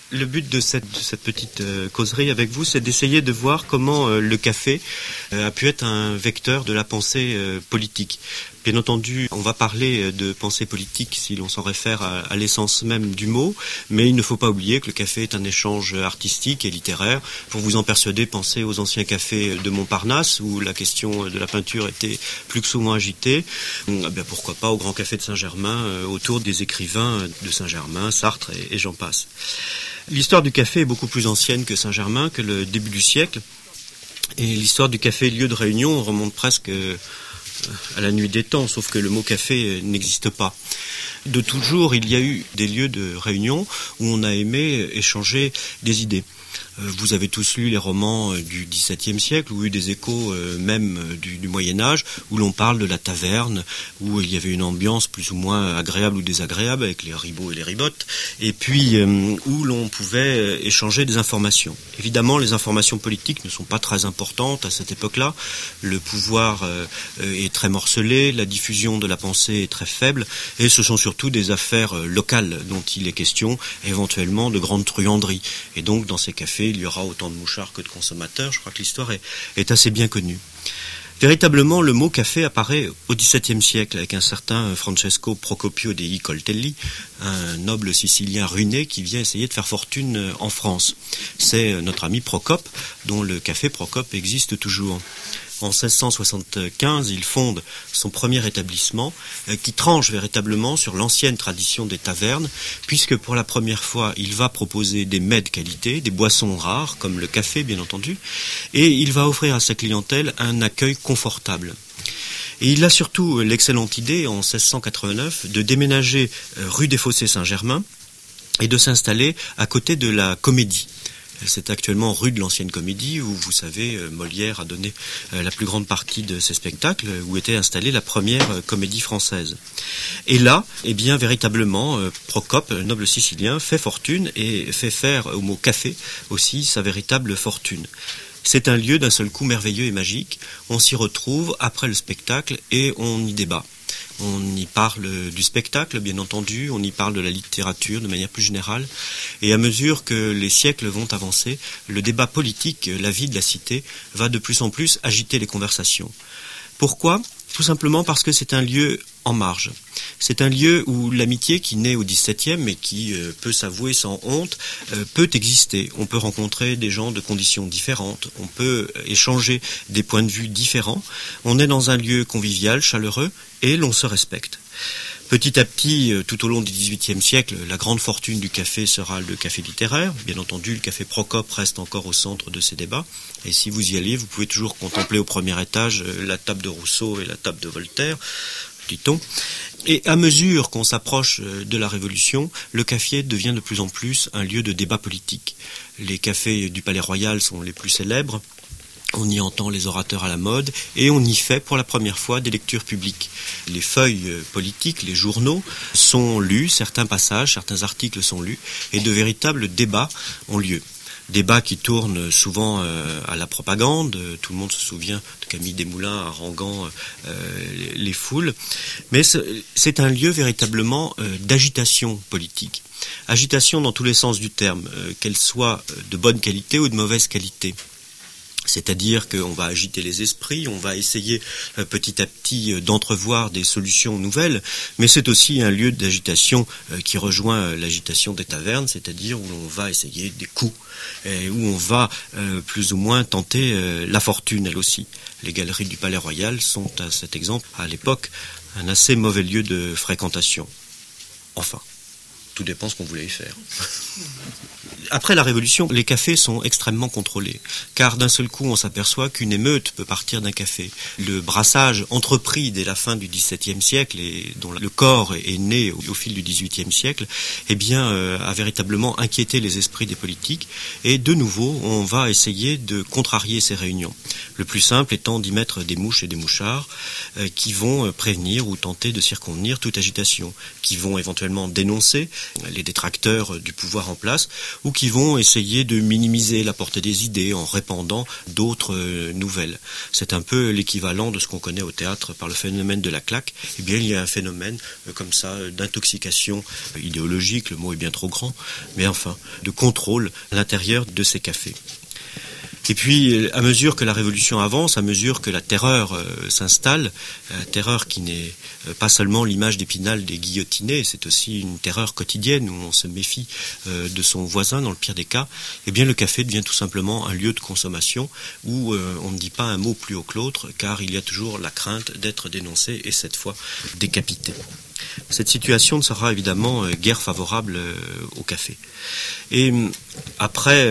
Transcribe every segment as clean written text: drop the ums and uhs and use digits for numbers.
Le but de cette petite causerie avec vous, c'est d'essayer de voir comment le café a pu être un vecteur de la pensée politique. Bien entendu, on va parler de pensée politique si l'on s'en réfère à l'essence même du mot, mais il ne faut pas oublier que le café est un échange artistique et littéraire. Pour vous en persuader, pensez aux anciens cafés de Montparnasse, où la question de la peinture était plus que souvent agitée. Pourquoi pas au Grand Café de Saint-Germain, autour des écrivains de Saint-Germain, Sartre et j'en passe. L'histoire du café est beaucoup plus ancienne que Saint-Germain, que le début du siècle. Et l'histoire du café lieu de réunion remonte presque à la nuit des temps, sauf que le mot café n'existe pas. De toujours, il y a eu des lieux de réunion où on a aimé échanger des idées. Vous avez tous lu les romans du XVIIe siècle, où il y a eu des échos même du Moyen-Âge, où l'on parle de la taverne, où il y avait une ambiance plus ou moins agréable ou désagréable, avec les ribots et les ribottes, et puis où l'on pouvait échanger des informations. Évidemment, les informations politiques ne sont pas très importantes à cette époque-là. Le pouvoir est très morcelé, la diffusion de la pensée est très faible, et ce sont surtout des affaires locales dont il est question, éventuellement de grandes truanderies. Et donc, dans ces cafés, il y aura autant de mouchards que de consommateurs. Je crois que l'histoire est assez bien connue. Véritablement, le mot café apparaît au XVIIe siècle avec un certain Francesco Procopio dei Coltelli, un noble sicilien ruiné qui vient essayer de faire fortune en France. C'est notre ami Procope, dont le café Procope existe toujours. En 1675, il fonde son premier établissement qui tranche véritablement sur l'ancienne tradition des tavernes, puisque pour la première fois, il va proposer des mets de qualité, des boissons rares, comme le café bien entendu, et il va offrir à sa clientèle un accueil confortable. Et il a surtout l'excellente idée, en 1689, de déménager rue des Fossés Saint-Germain et de s'installer à côté de la Comédie. C'est actuellement rue de l'Ancienne Comédie, où, vous savez, Molière a donné la plus grande partie de ses spectacles, où était installée la première comédie française. Et là, eh bien, véritablement, Procope, noble sicilien, fait fortune et fait faire au mot café aussi sa véritable fortune. C'est un lieu d'un seul coup merveilleux et magique. On s'y retrouve après le spectacle et on y débat. On y parle du spectacle, bien entendu, on y parle de la littérature de manière plus générale. Et à mesure que les siècles vont avancer, le débat politique, la vie de la cité, va de plus en plus agiter les conversations. Pourquoi ? Tout simplement parce que c'est un lieu en marge. C'est un lieu où l'amitié qui naît au XVIIe et qui peut s'avouer sans honte peut exister. On peut rencontrer des gens de conditions différentes, on peut échanger des points de vue différents. On est dans un lieu convivial, chaleureux et l'on se respecte. Petit à petit, tout au long du XVIIIe siècle, la grande fortune du café sera le café littéraire. Bien entendu, le café Procope reste encore au centre de ces débats. Et si vous y allez, vous pouvez toujours contempler au premier étage la table de Rousseau et la table de Voltaire, dit-on. Et à mesure qu'on s'approche de la Révolution, le café devient de plus en plus un lieu de débat politique. Les cafés du Palais Royal sont les plus célèbres. On y entend les orateurs à la mode et on y fait pour la première fois des lectures publiques. Les feuilles politiques, les journaux sont lus, certains passages, certains articles sont lus et de véritables débats ont lieu. Débats qui tournent souvent à la propagande. Tout le monde se souvient de Camille Desmoulins haranguant les foules. Mais c'est un lieu véritablement d'agitation politique. Agitation dans tous les sens du terme, qu'elle soit de bonne qualité ou de mauvaise qualité. C'est-à-dire qu'on va agiter les esprits, on va essayer petit à petit d'entrevoir des solutions nouvelles, mais c'est aussi un lieu d'agitation qui rejoint l'agitation des tavernes, c'est-à-dire où on va essayer des coups, et où on va plus ou moins tenter la fortune elle aussi. Les galeries du Palais Royal sont à cet exemple, à l'époque, un assez mauvais lieu de fréquentation. Enfin, tout dépend ce qu'on voulait y faire. Après la Révolution, les cafés sont extrêmement contrôlés, car d'un seul coup, on s'aperçoit qu'une émeute peut partir d'un café. Le brassage entrepris dès la fin du XVIIe siècle et dont le corps est né au fil du XVIIIe siècle, eh bien, a véritablement inquiété les esprits des politiques. Et de nouveau, on va essayer de contrarier ces réunions. Le plus simple étant d'y mettre des mouches et des mouchards qui vont prévenir ou tenter de circonvenir toute agitation, qui vont éventuellement dénoncer les détracteurs du pouvoir en place, ou qui vont essayer de minimiser la portée des idées en répandant d'autres nouvelles. C'est un peu l'équivalent de ce qu'on connaît au théâtre par le phénomène de la claque. Eh bien, il y a un phénomène comme ça d'intoxication idéologique, le mot est bien trop grand, mais enfin, de contrôle à l'intérieur de ces cafés. Et puis, à mesure que la révolution avance, à mesure que la terreur s'installe, terreur qui n'est pas seulement l'image d'Épinal des guillotinés, c'est aussi une terreur quotidienne où on se méfie de son voisin dans le pire des cas, eh bien le café devient tout simplement un lieu de consommation où on ne dit pas un mot plus haut que l'autre, car il y a toujours la crainte d'être dénoncé et cette fois décapité. Cette situation ne sera évidemment guère favorable au café. Et après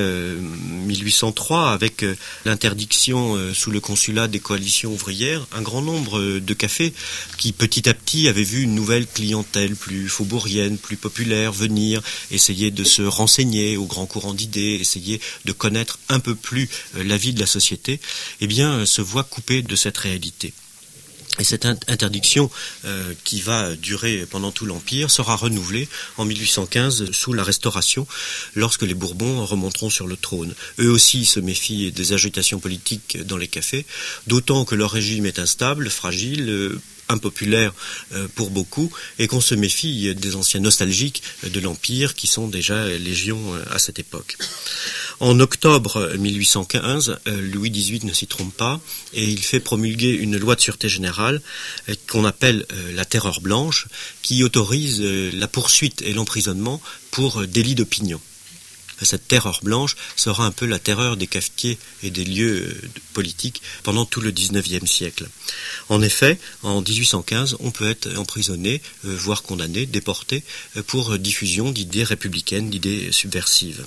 1803, avec l'interdiction sous le consulat des coalitions ouvrières, un grand nombre de cafés qui petit à petit avaient vu une nouvelle clientèle plus faubourienne, plus populaire venir, essayer de se renseigner aux grands courants d'idées, essayer de connaître un peu plus la vie de la société, eh bien se voient coupés de cette réalité. Et cette interdiction qui va durer pendant tout l'Empire sera renouvelée en 1815 sous la Restauration, lorsque les Bourbons remonteront sur le trône. Eux aussi se méfient des agitations politiques dans les cafés, d'autant que leur régime est instable, fragile, impopulaire pour beaucoup, et qu'on se méfie des anciens nostalgiques de l'Empire qui sont déjà légion à cette époque. En octobre 1815, Louis XVIII ne s'y trompe pas et il fait promulguer une loi de sûreté générale qu'on appelle la terreur blanche, qui autorise la poursuite et l'emprisonnement pour délit d'opinion. Cette terreur blanche sera un peu la terreur des cafetiers et des lieux politiques pendant tout le XIXe siècle. En effet, en 1815, on peut être emprisonné, voire condamné, déporté, pour diffusion d'idées républicaines, d'idées subversives.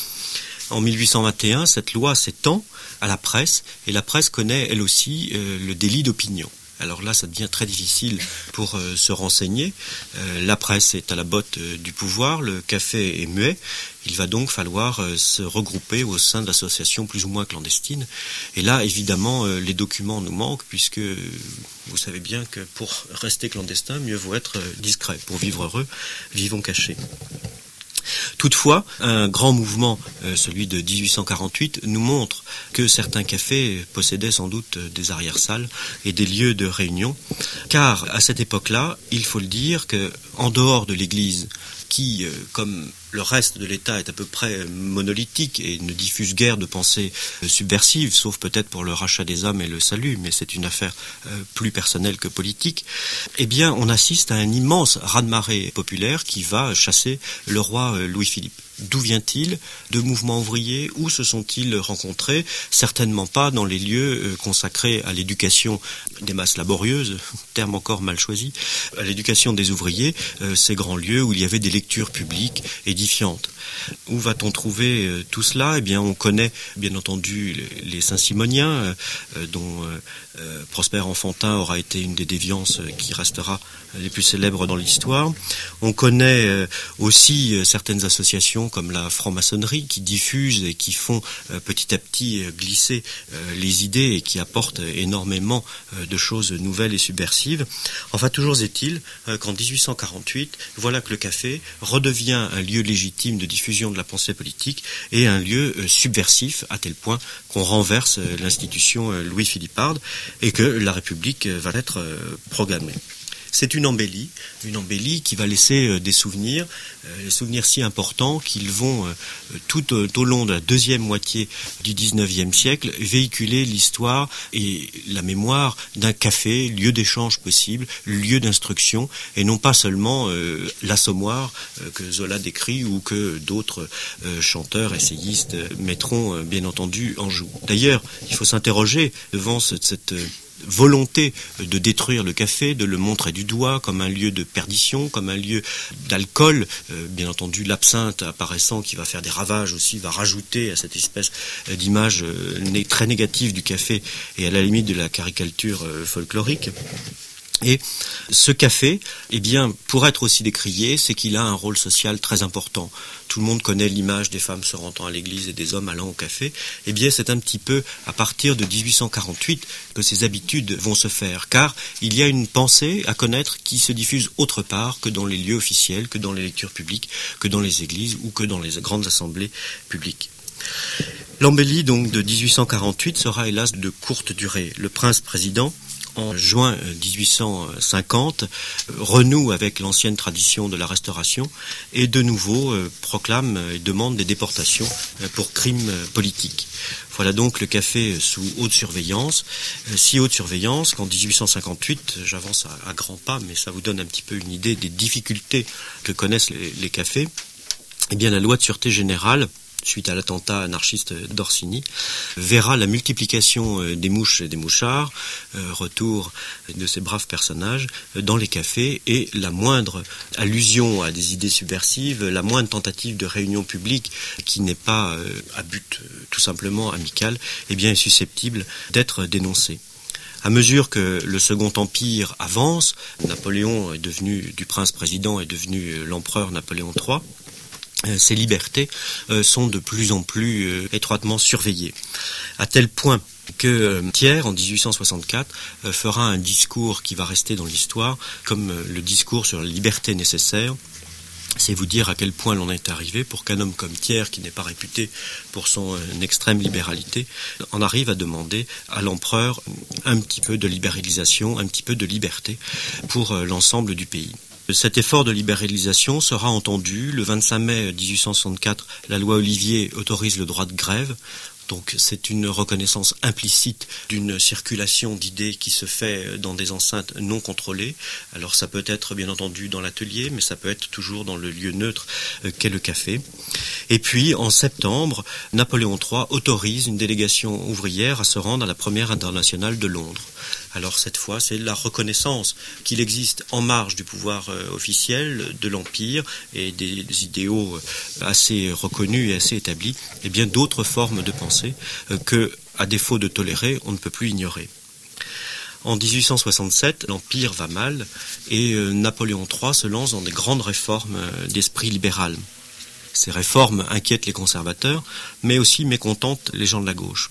En 1821, cette loi s'étend à la presse, et la presse connaît elle aussi le délit d'opinion. Alors là, ça devient très difficile pour se renseigner. La presse est à la botte du pouvoir, le café est muet. Il va donc falloir se regrouper au sein d'associations plus ou moins clandestines. Et là, évidemment, les documents nous manquent, puisque vous savez bien que pour rester clandestin, mieux vaut être discret. Pour vivre heureux, vivons cachés. Toutefois, un grand mouvement, celui de 1848, nous montre que certains cafés possédaient sans doute des arrière-salles et des lieux de réunion, car à cette époque-là, il faut le dire qu'en dehors de l'Église, qui, comme le reste de l'État, est à peu près monolithique et ne diffuse guère de pensées subversives, sauf peut-être pour le rachat des âmes et le salut, mais c'est une affaire plus personnelle que politique, eh bien on assiste à un immense raz-de-marée populaire qui va chasser le roi Louis-Philippe. D'où vient-il? De mouvements ouvriers? Où se sont-ils rencontrés? Certainement pas dans les lieux consacrés à l'éducation des masses laborieuses, terme encore mal choisi, à l'éducation des ouvriers, ces grands lieux où il y avait des lectures publiques édifiantes. Où va-t-on trouver tout cela? Eh bien, on connaît bien entendu les Saint-Simoniens, dont Prosper Enfantin aura été une des déviances qui restera les plus célèbres dans l'histoire. On connaît aussi certaines associations comme la franc-maçonnerie qui diffusent et qui font petit à petit glisser les idées et qui apportent énormément de choses nouvelles et subversives. Enfin, toujours est-il qu'en 1848, voilà que le café redevient un lieu légitime de diffusion de la pensée politique et un lieu subversif à tel point qu'on renverse l'institution Louis-Philipparde et que la République va être proclamée. C'est une embellie qui va laisser des souvenirs si importants qu'ils vont tout au long de la deuxième moitié du XIXe siècle véhiculer l'histoire et la mémoire d'un café, lieu d'échange possible, lieu d'instruction, et non pas seulement l'assommoir que Zola décrit ou que d'autres chanteurs, essayistes mettront bien entendu en joue. D'ailleurs, il faut s'interroger devant cette volonté de détruire le café, de le montrer du doigt comme un lieu de perdition, comme un lieu d'alcool. Bien entendu, l'absinthe apparaissant qui va faire des ravages aussi, va rajouter à cette espèce d'image très négative du café et à la limite de la caricature folklorique. Et ce café, eh bien, pour être aussi décrié, c'est qu'il a un rôle social très important. Tout le monde connaît l'image des femmes se rendant à l'église et des hommes allant au café. Eh bien, c'est un petit peu à partir de 1848 que ces habitudes vont se faire, car il y a une pensée à connaître qui se diffuse autre part que dans les lieux officiels, que dans les lectures publiques, que dans les églises ou que dans les grandes assemblées publiques. L'embellie donc de 1848 sera hélas de courte durée. Le prince-président, en juin 1850, renoue avec l'ancienne tradition de la Restauration et de nouveau proclame et demande des déportations pour crimes politiques. Voilà donc le café sous haute surveillance, si haute surveillance qu'en 1858, j'avance à grands pas, mais ça vous donne un petit peu une idée des difficultés que connaissent les cafés, eh bien la loi de sûreté générale, suite à l'attentat anarchiste d'Orsini, verra la multiplication des mouches et des mouchards, retour de ces braves personnages, dans les cafés, et la moindre allusion à des idées subversives, la moindre tentative de réunion publique qui n'est pas à but tout simplement amical, eh bien est susceptible d'être dénoncée. À mesure que le Second Empire avance, Napoléon est devenu, du prince-président est devenu l'empereur Napoléon III, ces libertés sont de plus en plus étroitement surveillées, à tel point que Thiers, en 1864, fera un discours qui va rester dans l'histoire comme le discours sur la liberté nécessaire. C'est vous dire à quel point l'on est arrivé pour qu'un homme comme Thiers, qui n'est pas réputé pour son extrême libéralité, en arrive à demander à l'empereur un petit peu de libéralisation, un petit peu de liberté pour l'ensemble du pays. Cet effort de libéralisation sera entendu. Le 25 mai 1864, la loi Olivier autorise le droit de grève. Donc c'est une reconnaissance implicite d'une circulation d'idées qui se fait dans des enceintes non contrôlées. Alors ça peut être bien entendu dans l'atelier, mais ça peut être toujours dans le lieu neutre qu'est le café. Et puis en septembre, Napoléon III autorise une délégation ouvrière à se rendre à la première internationale de Londres. Alors cette fois, c'est la reconnaissance qu'il existe en marge du pouvoir officiel de l'Empire et des idéaux assez reconnus et assez établis, et bien d'autres formes de pensée que, à défaut de tolérer, on ne peut plus ignorer. En 1867, l'Empire va mal et Napoléon III se lance dans des grandes réformes d'esprit libéral. Ces réformes inquiètent les conservateurs, mais aussi mécontentent les gens de la gauche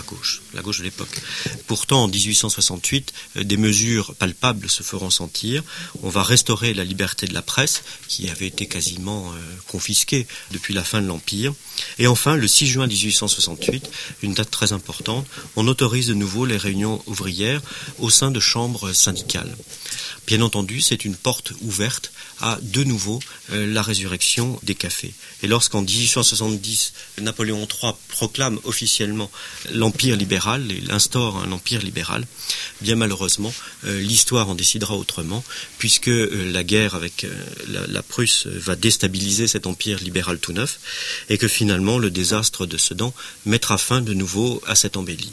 de l'époque. Pourtant, en 1868, des mesures palpables se feront sentir. On va restaurer la liberté de la presse, qui avait été quasiment confisquée depuis la fin de l'Empire. Et enfin, le 6 juin 1868, une date très importante, on autorise de nouveau les réunions ouvrières au sein de chambres syndicales. Bien entendu, c'est une porte ouverte à de nouveau la résurrection des cafés. Et lorsqu'en 1870, Napoléon III proclame officiellement l'empire libéral, il instaure un empire libéral, bien malheureusement, l'histoire en décidera autrement, puisque la guerre avec la Prusse va déstabiliser cet empire libéral tout neuf, et que finalement le désastre de Sedan mettra fin de nouveau à cette embellie.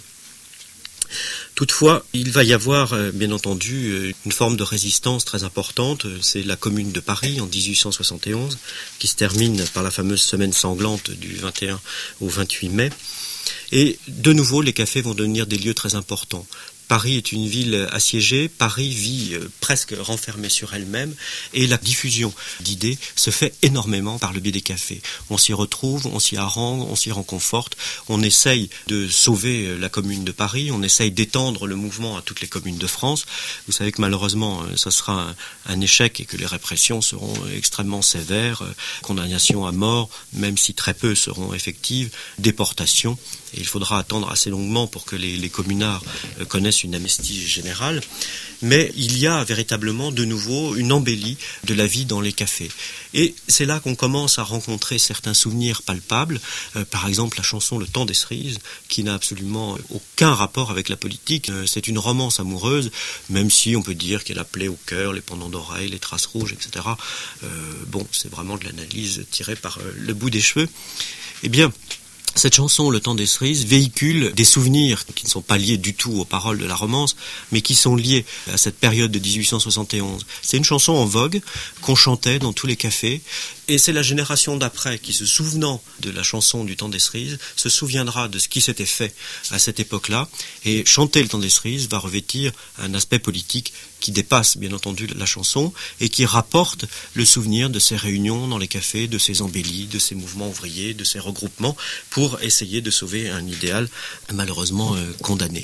Toutefois, il va y avoir, bien entendu, une forme de résistance très importante. C'est la Commune de Paris, en 1871, qui se termine par la fameuse semaine sanglante du 21 au 28 mai. Et de nouveau, les cafés vont devenir des lieux très importants. Paris est une ville assiégée, Paris vit presque renfermée sur elle-même et la diffusion d'idées se fait énormément par le biais des cafés. On s'y retrouve, on s'y harangue, on s'y réconforte, on essaye de sauver la commune de Paris, on essaye d'étendre le mouvement à toutes les communes de France. Vous savez que malheureusement ça sera un échec et que les répressions seront extrêmement sévères, condamnation à mort, même si très peu seront effectives, déportation. Et il faudra attendre assez longuement pour que les communards connaissent une amnistie générale. Mais il y a véritablement de nouveau une embellie de la vie dans les cafés. Et c'est là qu'on commence à rencontrer certains souvenirs palpables. Par exemple, la chanson Le Temps des cerises, qui n'a absolument aucun rapport avec la politique. C'est une romance amoureuse, même si on peut dire qu'elle a plaie au cœur, les pendants d'oreilles, les traces rouges, etc. C'est vraiment de l'analyse tirée par le bout des cheveux. Eh bien, cette chanson, Le Temps des cerises, véhicule des souvenirs qui ne sont pas liés du tout aux paroles de la romance, mais qui sont liés à cette période de 1871. C'est une chanson en vogue qu'on chantait dans tous les cafés Et c'est la génération d'après qui, se souvenant de la chanson du temps des cerises, se souviendra de ce qui s'était fait à cette époque-là. Et chanter le temps des cerises va revêtir un aspect politique qui dépasse bien entendu la chanson et qui rapporte le souvenir de ces réunions dans les cafés, de ces embellis, de ces mouvements ouvriers, de ces regroupements pour essayer de sauver un idéal malheureusement condamné.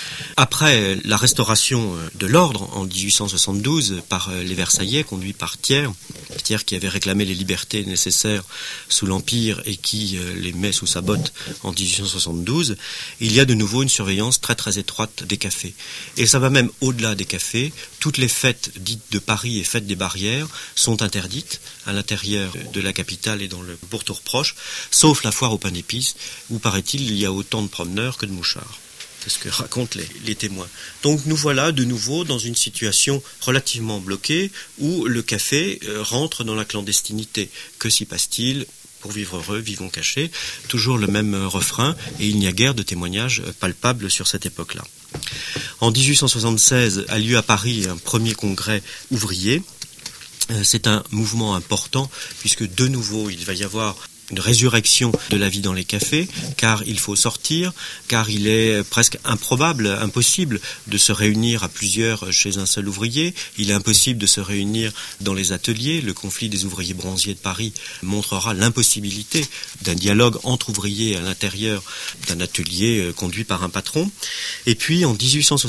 Après la restauration de l'ordre en 1872 par les Versaillais, conduits par Thiers qui avait réclamé les libertés nécessaires sous l'Empire et qui les met sous sa botte en 1872, il y a de nouveau une surveillance très très étroite des cafés. Et ça va même au-delà des cafés. Toutes les fêtes dites de Paris et fêtes des barrières sont interdites à l'intérieur de la capitale et dans le pourtour proche, sauf la foire au pain d'épices, où paraît-il il y a autant de promeneurs que de mouchards. C'est ce que racontent les témoins. Donc nous voilà de nouveau dans une situation relativement bloquée où le café rentre dans la clandestinité. Que s'y passe-t-il ? Pour vivre heureux, vivons cachés. Toujours le même refrain et il n'y a guère de témoignages palpables sur cette époque-là. En 1876 a lieu à Paris un premier congrès ouvrier. C'est un mouvement important puisque de nouveau il va y avoir une résurrection de la vie dans les cafés, car il faut sortir, car il est presque improbable, impossible de se réunir à plusieurs chez un seul ouvrier. Il est impossible de se réunir dans les ateliers. Le conflit des ouvriers bronziers de Paris montrera l'impossibilité d'un dialogue entre ouvriers à l'intérieur d'un atelier conduit par un patron. Et puis en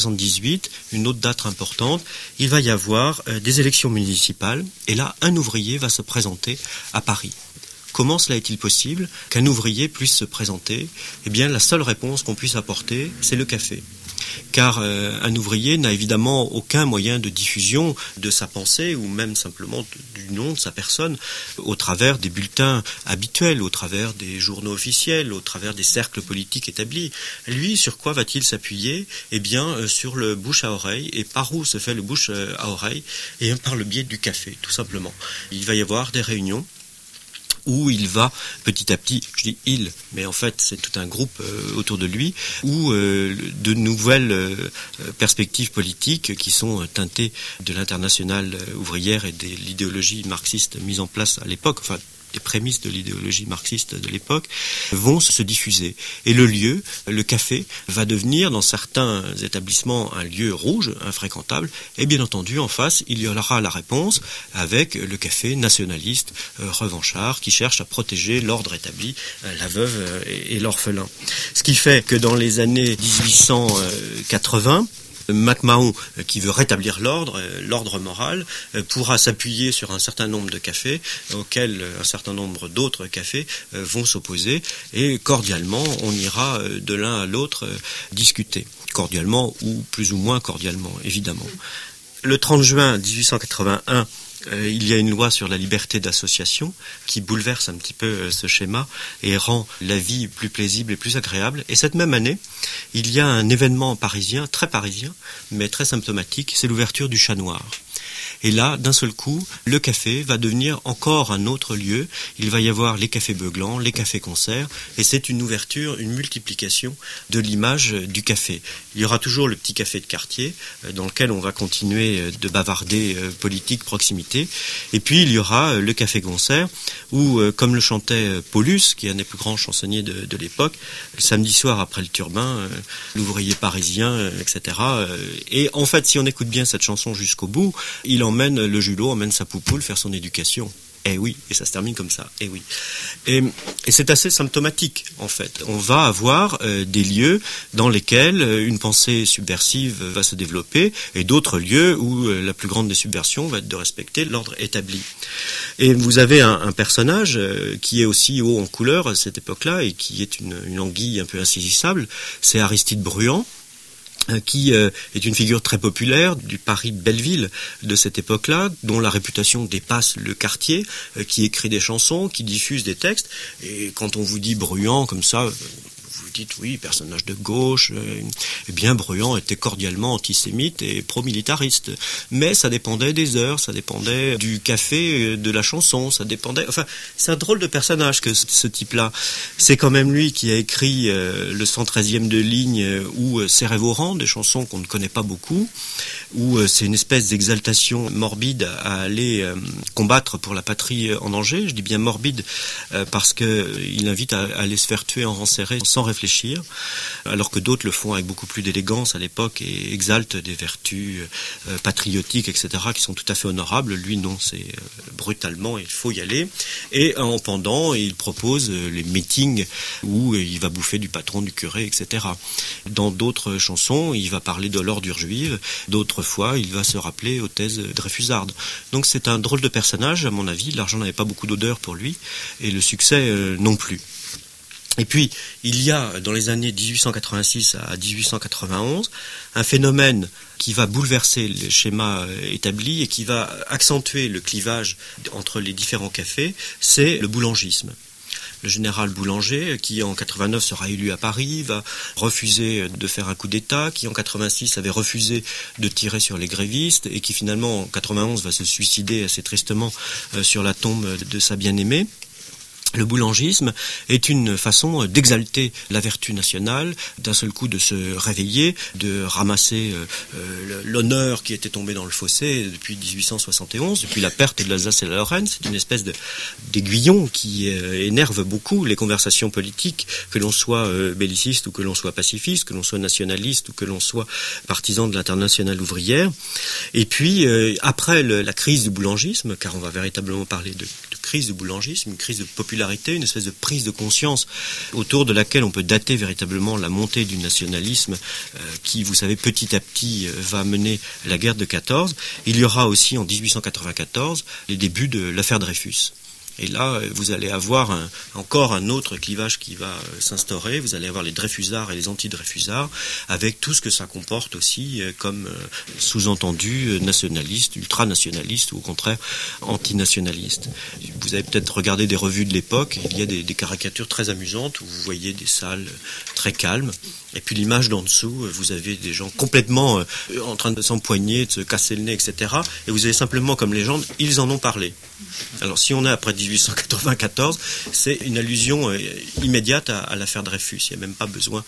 1878, une autre date importante, il va y avoir des élections municipales, et là un ouvrier va se présenter à Paris. Comment cela est-il possible qu'un ouvrier puisse se présenter ? Eh bien, la seule réponse qu'on puisse apporter, c'est le café. Car un ouvrier n'a évidemment aucun moyen de diffusion de sa pensée ou même simplement du nom de sa personne au travers des bulletins habituels, au travers des journaux officiels, au travers des cercles politiques établis. Lui, sur quoi va-t-il s'appuyer ? Eh bien, sur le bouche à oreille. Et par où se fait le bouche à oreille ? Eh bien, par le biais du café, tout simplement. Il va y avoir des réunions où il va petit à petit, je dis il, mais en fait c'est tout un groupe autour de lui, où de nouvelles perspectives politiques qui sont teintées de l'internationale ouvrière et de l'idéologie marxiste mise en place à l'époque, enfin les prémices de l'idéologie marxiste de l'époque, vont se diffuser. Et le lieu, le café, va devenir dans certains établissements un lieu rouge, infréquentable, et bien entendu en face il y aura la réponse avec le café nationaliste revanchard qui cherche à protéger l'ordre établi, la veuve et l'orphelin. Ce qui fait que dans les années 1880, MacMahon, qui veut rétablir l'ordre moral, pourra s'appuyer sur un certain nombre de cafés auxquels un certain nombre d'autres cafés vont s'opposer et cordialement on ira de l'un à l'autre discuter. Cordialement ou plus ou moins cordialement, évidemment. Le 30 juin 1881, il y a une loi sur la liberté d'association qui bouleverse un petit peu ce schéma et rend la vie plus paisible et plus agréable. Et cette même année, il y a un événement parisien, mais très symptomatique, c'est l'ouverture du Chat Noir. Et là, d'un seul coup, le café va devenir encore un autre lieu. Il va y avoir les cafés beuglants, les cafés-concerts, et c'est une ouverture, une multiplication de l'image du café. Il y aura toujours le petit café de quartier, dans lequel on va continuer de bavarder politique, proximité. Et puis, il y aura le café-concert, où, comme le chantait Paulus, qui est un des plus grands chansonniers de l'époque, le samedi soir après le turbin, l'ouvrier parisien, etc. Et en fait, si on écoute bien cette chanson jusqu'au bout, il emmène le julot, emmène sa poupoule faire son éducation. Eh oui, et ça se termine comme ça, eh oui. Et c'est assez symptomatique, en fait. On va avoir des lieux dans lesquels une pensée subversive va se développer, et d'autres lieux où la plus grande des subversions va être de respecter l'ordre établi. Et vous avez un personnage qui est aussi haut en couleur à cette époque-là, et qui est une anguille un peu insaisissable, c'est Aristide Bruand, qui est une figure très populaire du Paris Belleville de cette époque-là, dont la réputation dépasse le quartier, qui écrit des chansons, qui diffuse des textes. Et quand on vous dit Bruand comme ça, vous dites, oui, personnage de gauche, eh bien, Bruant était cordialement antisémite et pro-militariste. Mais ça dépendait des heures, ça dépendait du café, de la chanson, ça dépendait... Enfin, c'est un drôle de personnage que ce type-là. C'est quand même lui qui a écrit le 113e de ligne ou C'est Révorant, des chansons qu'on ne connaît pas beaucoup, où c'est une espèce d'exaltation morbide à aller combattre pour la patrie en danger. Je dis bien morbide parce qu'il invite à aller se faire tuer en rang serré sans réfléchir, alors que d'autres le font avec beaucoup plus d'élégance à l'époque et exaltent des vertus patriotiques, etc., qui sont tout à fait honorables. Lui, non, c'est brutalement, il faut y aller. Et en pendant, il propose les meetings où il va bouffer du patron, du curé, etc. Dans d'autres chansons, il va parler de l'ordure juive, d'autres fois, il va se rappeler aux thèses dreyfusardes. Donc c'est un drôle de personnage, à mon avis. L'argent n'avait pas beaucoup d'odeur pour lui, et le succès non plus. Et puis, il y a, dans les années 1886 à 1891, un phénomène qui va bouleverser les schémas établis et qui va accentuer le clivage entre les différents cafés, c'est le boulangisme. Le général Boulanger, qui en 89 sera élu à Paris, va refuser de faire un coup d'État, qui en 86 avait refusé de tirer sur les grévistes et qui finalement en 91 va se suicider assez tristement sur la tombe de sa bien-aimée. Le boulangisme est une façon d'exalter la vertu nationale, d'un seul coup de se réveiller, de ramasser l'honneur qui était tombé dans le fossé depuis 1871, depuis la perte de l'Alsace et de la Lorraine. C'est une espèce d'aiguillon qui énerve beaucoup les conversations politiques, que l'on soit belliciste ou que l'on soit pacifiste, que l'on soit nationaliste ou que l'on soit partisan de l'internationale ouvrière. Et puis, après la crise du boulangisme, car on va véritablement parler de crise du boulangisme, une crise de popularité, une espèce de prise de conscience autour de laquelle on peut dater véritablement la montée du nationalisme qui, vous savez, petit à petit va mener la guerre de 14. Il y aura aussi en 1894 les débuts de l'affaire Dreyfus. Et là, vous allez avoir encore un autre clivage qui va s'instaurer. Vous allez avoir les Dreyfusards et les anti-Dreyfusards, avec tout ce que ça comporte aussi comme sous-entendu nationaliste, ultranationaliste ou au contraire antinationaliste. Vous avez peut-être regardé des revues de l'époque. Il y a des caricatures très amusantes où vous voyez des salles très calmes. Et puis l'image d'en dessous, vous avez des gens complètement en train de s'empoigner, de se casser le nez, etc. Et vous avez simplement comme légende, ils en ont parlé. Alors si on est après 1894, c'est une allusion immédiate à l'affaire Dreyfus. Il n'y a même pas besoin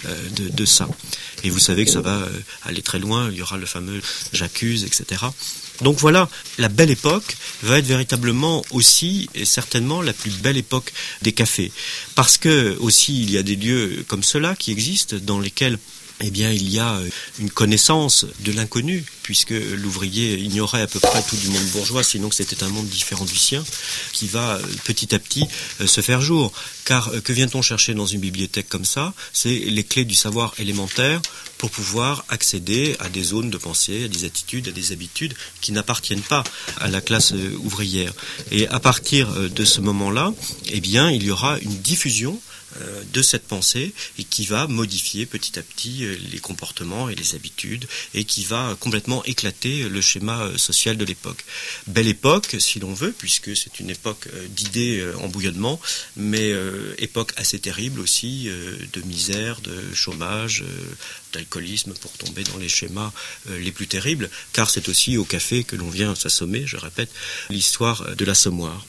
de ça. Et vous savez que ça va aller très loin. Il y aura le fameux « j'accuse », etc. Donc voilà, la belle époque va être véritablement aussi et certainement la plus belle époque des cafés. Parce que aussi il y a des lieux comme ceux-là qui existent dans lesquels eh bien, il y a une connaissance de l'inconnu, puisque l'ouvrier ignorait à peu près tout du monde bourgeois, sinon que c'était un monde différent du sien, qui va petit à petit se faire jour. Car que vient-on chercher dans une bibliothèque comme ça? C'est les clés du savoir élémentaire pour pouvoir accéder à des zones de pensée, à des attitudes, à des habitudes qui n'appartiennent pas à la classe ouvrière. Et à partir de ce moment-là, eh bien, il y aura une diffusion de cette pensée et qui va modifier petit à petit les comportements et les habitudes et qui va complètement éclater le schéma social de l'époque. Belle époque, si l'on veut, puisque c'est une époque d'idées en bouillonnement, mais époque assez terrible aussi, de misère, de chômage, d'alcoolisme, pour tomber dans les schémas les plus terribles, car c'est aussi au café que l'on vient s'assommer, je répète, l'histoire de l'assommoir.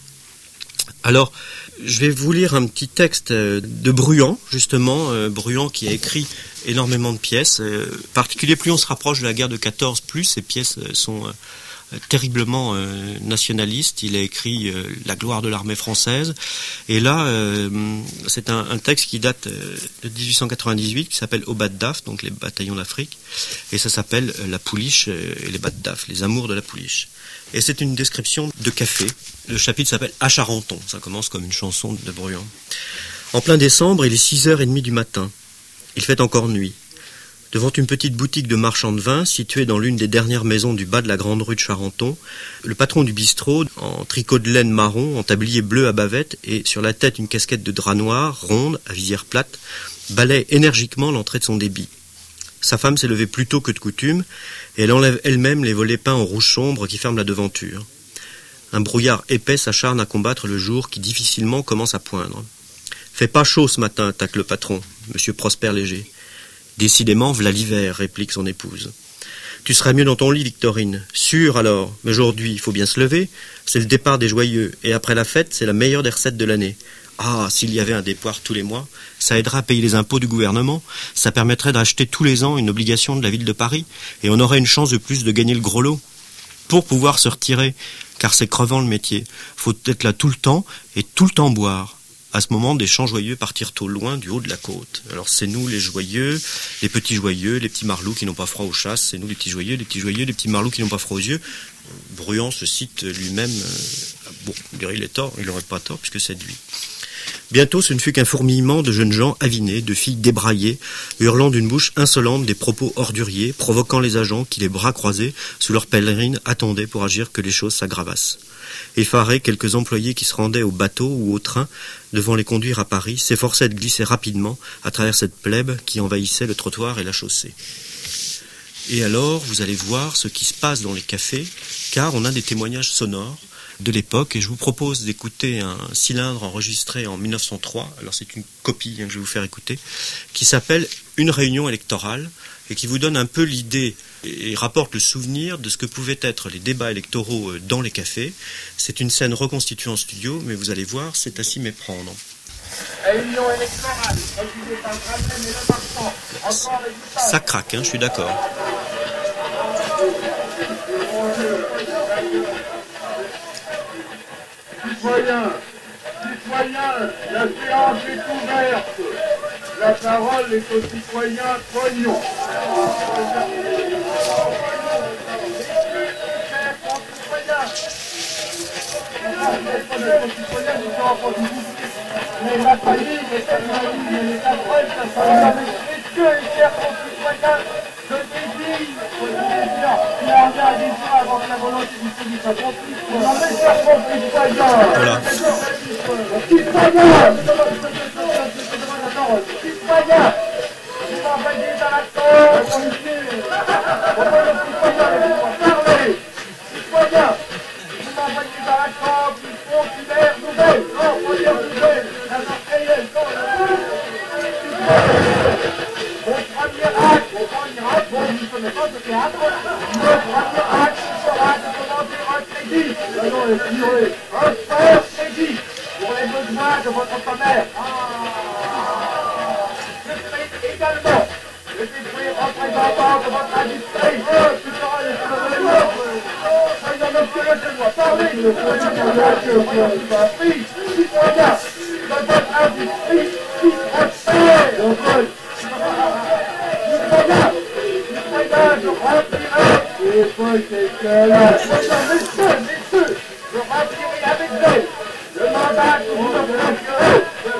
Alors, je vais vous lire un petit texte de Bruant, justement, Bruant qui a écrit énormément de pièces. En particulier, plus on se rapproche de la guerre de 14, plus ces pièces sont terriblement nationalistes. Il a écrit La gloire de l'armée française. Et là, c'est un texte qui date de 1898, qui s'appelle Au bas de Daf, donc les bataillons d'Afrique. Et ça s'appelle La pouliche et les bas de Daf, les amours de la pouliche. Et c'est une description de café. Le chapitre s'appelle À Charenton. Ça commence comme une chanson de Bruant. En plein décembre, il est 6h30 du matin. Il fait encore nuit. Devant une petite boutique de marchand de vin, située dans l'une des dernières maisons du bas de la grande rue de Charenton, le patron du bistrot, en tricot de laine marron, en tablier bleu à bavette et sur la tête une casquette de drap noir, ronde, à visière plate, balaye énergiquement l'entrée de son débit. Sa femme s'est levée plus tôt que de coutume, et elle enlève elle-même les volets peints en rouge sombre qui ferment la devanture. Un brouillard épais s'acharne à combattre le jour qui difficilement commence à poindre. « Fait pas chaud ce matin » tacle le patron. monsieur Prosper Léger. Décidément, v'là l'hiver, réplique son épouse. Tu seras mieux dans ton lit, Victorine. Sûr alors, mais aujourd'hui, il faut bien se lever. C'est le départ des joyeux, et après la fête, c'est la meilleure des recettes de l'année. Ah, s'il y avait un dépoire tous les mois, ça aiderait à payer les impôts du gouvernement, ça permettrait d'acheter tous les ans une obligation de la ville de Paris, et on aurait une chance de plus de gagner le gros lot. Pour pouvoir se retirer, car c'est crevant le métier, faut être là tout le temps, et tout le temps boire. À ce moment, des chants joyeux partirent au loin du haut de la côte. Alors c'est nous les joyeux, les petits marlous qui n'ont pas froid aux chasses, c'est nous les petits joyeux, les petits marlous qui n'ont pas froid aux yeux. Bruant se cite lui-même, bon, on dirait il est tort, il n'aurait pas tort puisque c'est de lui. Bientôt, ce ne fut qu'un fourmillement de jeunes gens avinés, de filles débraillées, hurlant d'une bouche insolente des propos orduriers, provoquant les agents qui, les bras croisés, sous leurs pèlerines, attendaient pour agir que les choses s'aggravassent. Effarés, quelques employés qui se rendaient au bateau ou au train, devant les conduire à Paris, s'efforçaient de glisser rapidement à travers cette plèbe qui envahissait le trottoir et la chaussée. Et alors, vous allez voir ce qui se passe dans les cafés, car on a des témoignages sonores de l'époque, et je vous propose d'écouter un cylindre enregistré en 1903, alors c'est une copie que je vais vous faire écouter, qui s'appelle « Une réunion électorale », et qui vous donne un peu l'idée et rapporte le souvenir de ce que pouvaient être les débats électoraux dans les cafés. C'est une scène reconstituée en studio, mais vous allez voir, c'est à s'y méprendre. Réunion électorale, présidée par Dranem et le Marchand, encore et ça craque, hein, je suis d'accord. Citoyens, la séance est ouverte. La parole est au citoyen Pognon. Mais la famille, les familles, les cabreuils, ça sera messieurs et chers concitoyens, je désigne qui a engagé ça avant que la volonté du pays s'accomplisse. Mes chers concitoyens, Voilà. citoyens, vous m'envoyez dans la cour, policier, pourquoi le citoyen ne peut pas parler? Citoyens, vous m'envoyez dans la cour, il faut une ère nouvelle, non, faut dire nouvelle, la marque réelle, non, mon premier acte, bon, je ne connais pas ce théâtre, mon premier acte sera de demander un crédit, un fort crédit, pour les besoins de votre commerce. Également, le député représentant de votre industrie, qui sera les souverains. Soyons monsieur, laissez-moi parler, le citoyen de votre industrie qui prospère. Citoyen, je remplirai. Messieurs, je remplirai avec zèle le mandat que vous me confiez.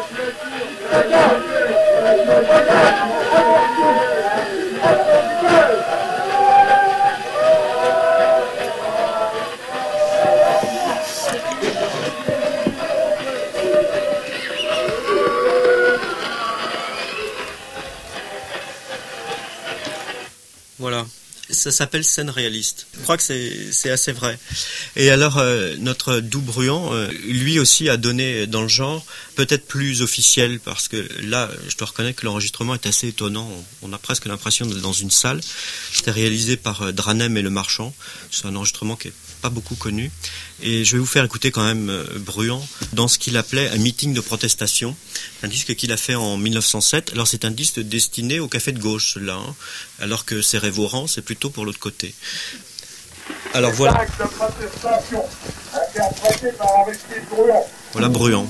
Voilà. Ça s'appelle scène réaliste. Je crois que c'est assez vrai. Et alors, notre Doux Bruant, lui aussi a donné dans le genre, peut-être plus officiel, parce que là, je dois reconnaître que l'enregistrement est assez étonnant. On a presque l'impression d'être dans une salle. C'était réalisé par Dranem et le Marchand. C'est un enregistrement qui est pas beaucoup connu. Et je vais vous faire écouter quand même Bruant dans ce qu'il appelait un meeting de protestation, un disque qu'il a fait en 1907. Alors c'est un disque destiné au café de gauche, là, hein, alors que c'est Révorant, c'est plutôt pour l'autre côté. Alors voilà. Acte de protestation interprété par Aristide Bruant. Voilà Bruant.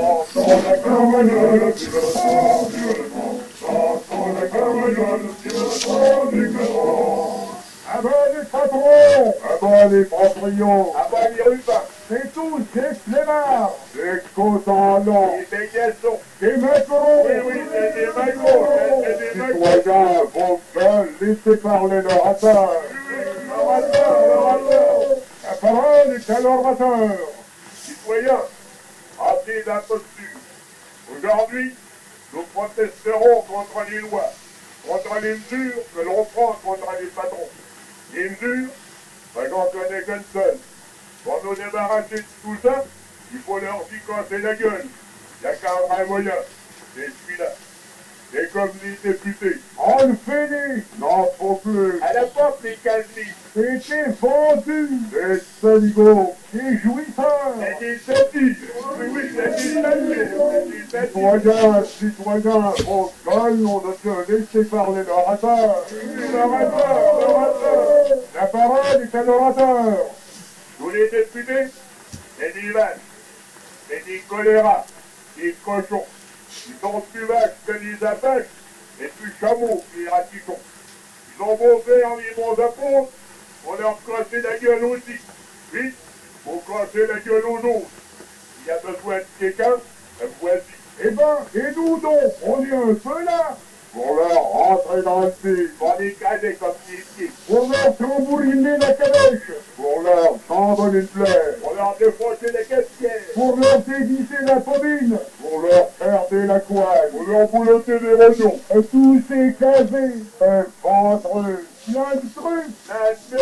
À bas les patrons, à bas les proprios, à bas les rubans, c'est tous des flemmards, des cotons, des bégassons, des maquerons, oui, c'est des maquerons, c'est des maquerons. Citoyens, vos gueules, laissez parler l'orateur. L'orateur. La parole est à l'orateur. Citoyens, rappelez l'imposture. Aujourd'hui, nous protesterons contre les lois, contre les mesures que l'on prend contre les patrons. Les mesures, ben j'en connais qu'une seule. Pour nous débarrasser de tout ça, il faut leur piquancer la gueule. Il n'y a qu'un vrai moyen, c'est celui-là. Et comme les députés. On le finit. N'en faut plus. À la porte, les calvis. C'était vendu. Les saligots. Les jouisseurs. Et des satis. Oui, oui, c'est des satis. Citoyens, on gagne, on doit laisser parler l'orateur. L'orateur. La parole est à l'orateur. Tous les députés, c'est des vaches, c'est des choléras, des cochons. Ils sont plus vaches que les apaches et plus chameaux que les ratitons. Ils ont beau faire les bons apôtres, on leur casser la gueule aussi. Vite, faut casser la gueule aux autres. Il y a besoin de quelqu'un, la voici. Eh ben, et nous donc, on est un peu là. Pour leur rentrer dans le pied, pour les caser comme des pieds. Pour leur tambouriner la calèche. Pour leur tendre une plaie. Pour leur défoncer les caissières. Pour leur déguiser la pomine. Pour leur fermer la couenne. Pour leur boulotter des rognons. Tous ces casés, un ventreux. Plein de trucs. La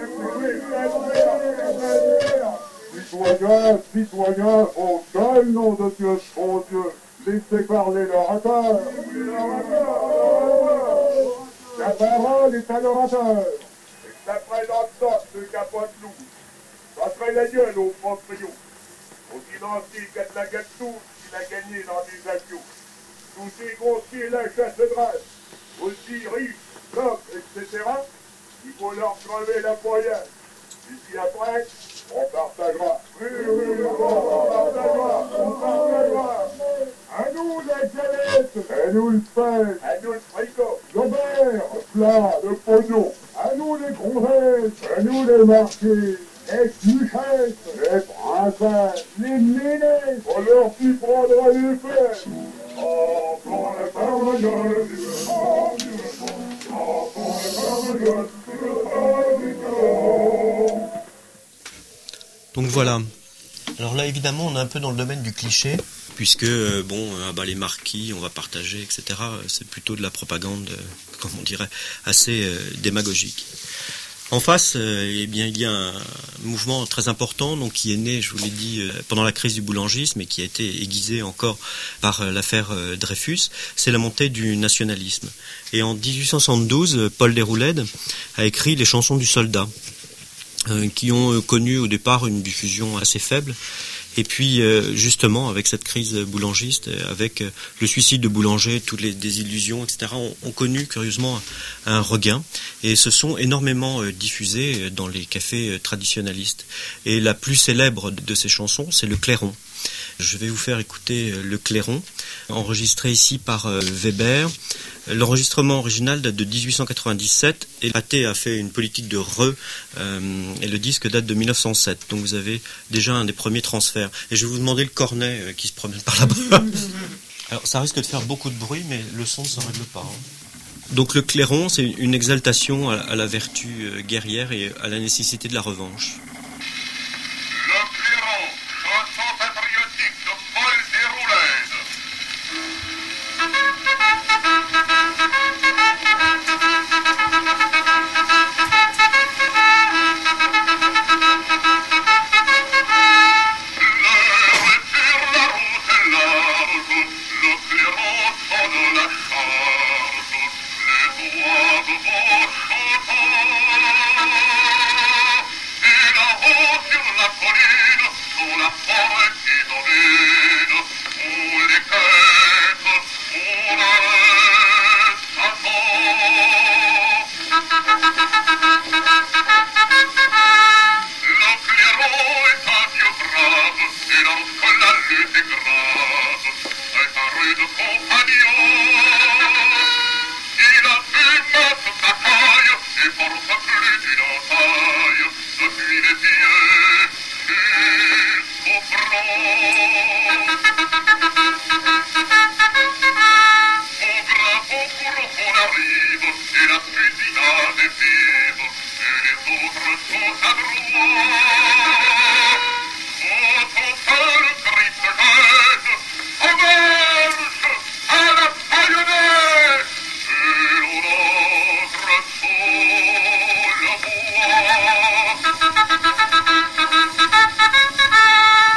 merde. Citoyens, on gagne, nom de Dieu, mon Dieu. Laissez parler l'orateur. La parole est à l'orateur. Et ça présente ça, ce capote-loup. Ça serait la gueule au proprio. Au financier qui a de la gâteau, qu'il a gagné dans des avions. Tous ces grossiers la chasse grasse, aussi riches, nobles, etc. Il faut leur crever la poignade. Et puis après, on partagera. Oui, on partagera. À nous les galettes, à nous le pain, à nous le fricot, le verre, le plat, le pognon, à nous les grossettes, à nous les marqués, les duchesses, les princesses, les ministres, on leur fit prendre les fesses. Oh, pour la parole, Donc voilà. Alors là, évidemment, on est un peu dans le domaine du cliché, puisque, les marquis, on va partager, etc. C'est plutôt de la propagande, comme on dirait, assez démagogique. En face, il y a un mouvement très important, donc qui est né, je vous l'ai dit, pendant la crise du boulangisme et qui a été aiguisé encore par l'affaire Dreyfus. C'est la montée du nationalisme. Et en 1872, Paul Déroulède a écrit les chansons du soldat, qui ont connu au départ une diffusion assez faible. Et puis, justement, avec cette crise boulangiste, avec le suicide de Boulanger, toutes les désillusions, etc., ont connu, curieusement, un regain et se sont énormément diffusés dans les cafés traditionnalistes. Et la plus célèbre de ces chansons, c'est le Clairon. Je vais vous faire écouter le Clairon, enregistré ici par Weber. L'enregistrement original date de 1897 et Pathé a fait une politique de et le disque date de 1907. Donc vous avez déjà un des premiers transferts. Et je vais vous demander le cornet qui se promène par là-bas. Alors ça risque de faire beaucoup de bruit, mais le son ne se règle pas. Donc le Clairon, c'est une exaltation à la vertu guerrière et à la nécessité de la revanche.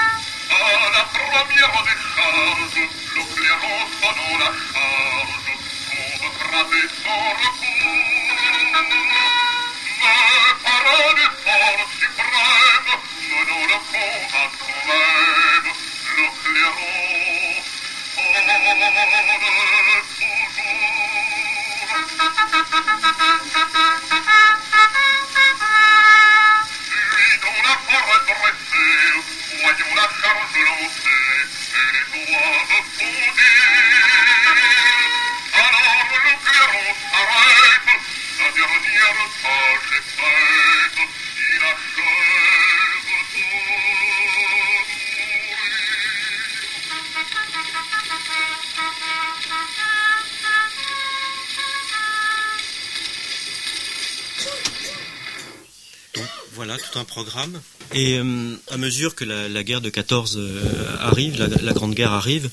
première des charges, le clairon sonne la charge. Donc voilà tout un programme. Et à mesure que la guerre de 14 arrive, la Grande Guerre arrive,